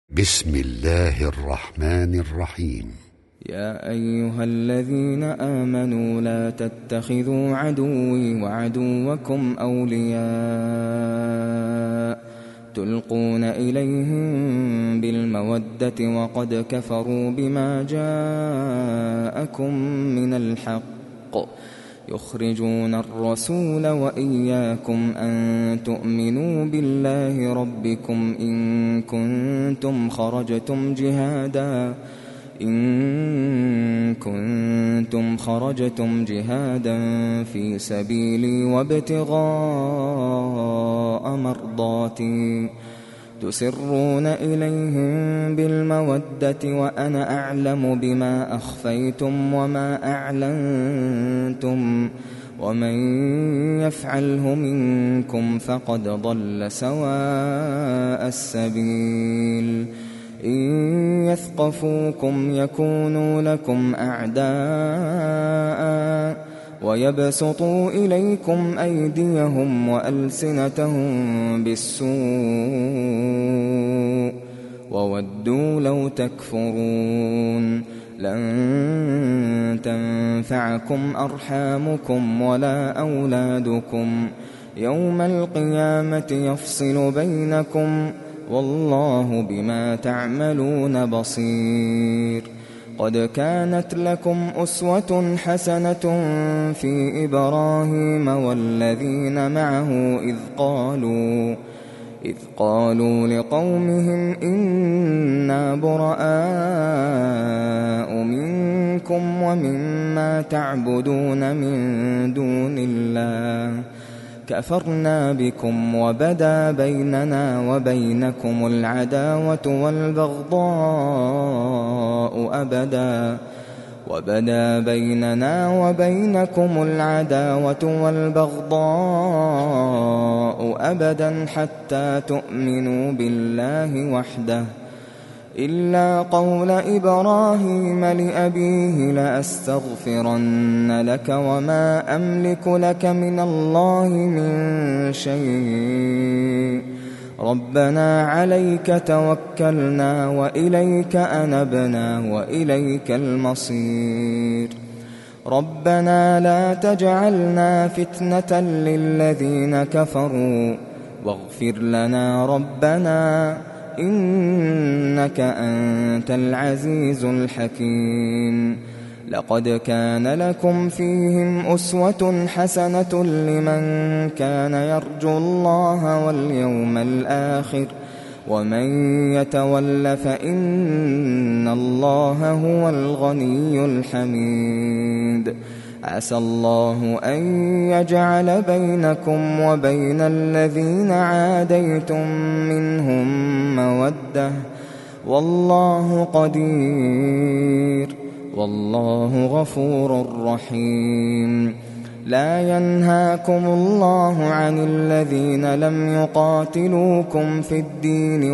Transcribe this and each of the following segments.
بسم الله الرحمن الرحيم. يا أيها الذين آمنوا لا تتخذوا عدوي وعدوكم أولياء تلقون إليهم بالمودة وقد كفروا بما جاءكم من الحق يخرجون الرسول وإياكم أن تؤمنوا بالله ربكم إن كنتم خرجتم جهادا في سبيلي وابتغاء مرضاتي تسرون إليهم بالمودة وأنا أعلم بما أخفيتم وما أعلنتم ومن يفعله منكم فقد ضل سواء السبيل إن يثقفوكم يكونوا لكم أعداء ويبسطوا إليكم أيديهم وألسنتهم بالسوء وودوا لو تكفرون لن تنفعكم أرحامكم ولا أولادكم يوم القيامة يفصل بينكم والله بما تعملون بصير. قد كانت لكم أسوة حسنة في إبراهيم والذين معه إذ قالوا لقومهم إنا براء منكم ومما تعبدون من دون الله كفرنا بكم وبدا بيننا وبينكم العداوة والبغضاء أبدا حتى تؤمنوا بالله وحده إلا قول إبراهيم لأبيه لأستغفرن لك وما أملك لك من الله من شيء ربنا عليك توكلنا وإليك أنبنا وإليك المصير ربنا لا تجعلنا فتنة للذين كفروا واغفر لنا ربنا إنك أنت العزيز الحكيم. لقد كان لكم فيهم أسوة حسنة لمن كان يرجو الله واليوم الآخر ومن يتول فإن الله هو الغني الحميد. عسى الله أن يجعل بينكم وبين الذين عاديتم منهم مودة والله قدير والله غفور رحيم. لا ينهاكم الله عن الذين لم يقاتلوكم في الدين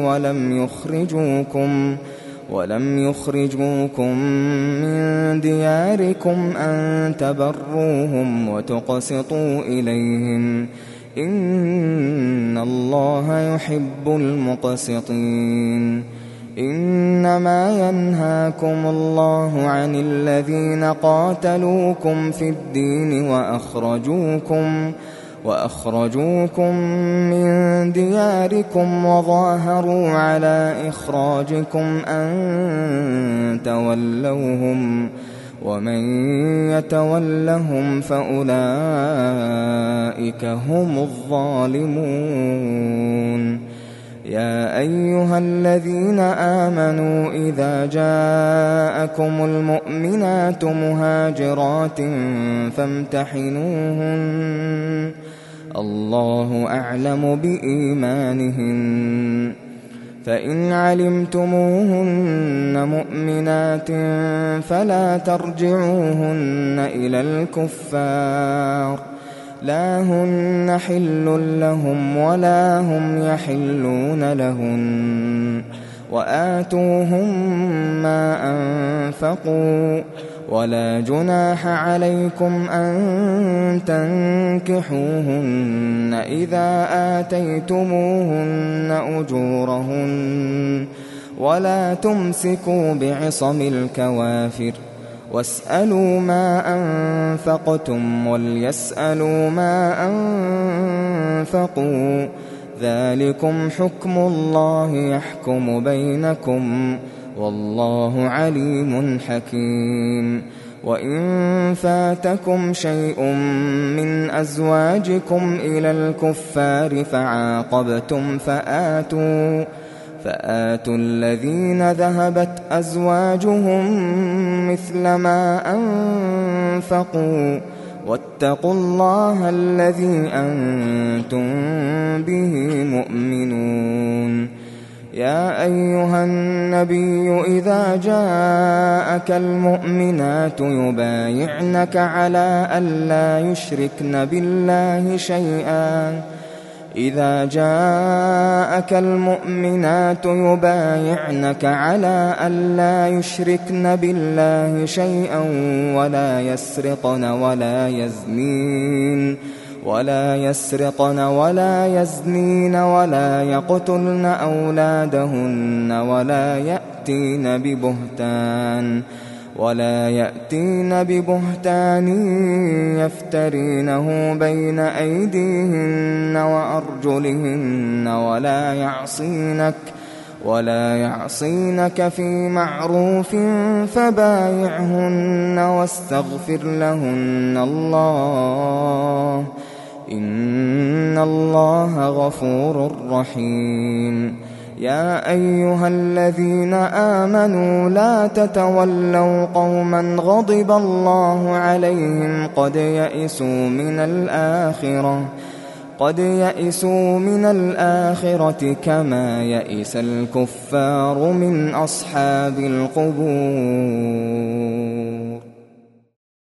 ولم يخرجوكم من دياركم أن تبروهم وتقسطوا إليهم إن الله يحب المقسطين. إنما ينهاكم الله عن الذين قاتلوكم في الدين وأخرجوكم من دياركم وظاهروا على إخراجكم أن تولوهم ومن يتولهم فأولئك هم الظالمون. يا أيها الذين آمنوا إذا جاءكم المؤمنات مهاجرات فامتحنوهن الله أعلم بإيمانهن فإن علمتموهن مؤمنات فلا ترجعوهن إلى الكفار لا هن حل لهم ولا هم يحلون لهن وآتوهم ما أنفقوا ولا جناح عليكم أن تنكحوهن إذا آتيتموهن أجورهن ولا تمسكوا بعصم الكوافر واسألوا ما أنفقتم وليسألوا ما أنفقوا ذلكم حكم الله يحكم بينكم والله عليم حكيم. وإن فاتكم شيء من أزواجكم إلى الكفار فعاقبتم فآتوا الذين ذهبت أزواجهم مثل ما أنفقوا واتقوا الله الذي أنتم به مؤمنون. يا أيها النبي إذا جاءك المؤمنات يبايعنك على ألا يشركن بالله شيئا إذا جاءك المؤمنات يبايعنك على ألا يشركن بالله شيئا ولا يسرقن ولا يزنين ولا يقتلن أولادهن ولا يأتين ببهتان يفترينه بين أيديهن وأرجلهن ولا يعصينك في معروف فبايعهن واستغفر لهن الله إن الله غفور رحيم. يا أيها الذين آمنوا لا تتولوا قوما غضب الله عليهم قد يئسوا من الآخرة كما يئس الكفار من أصحاب القبور.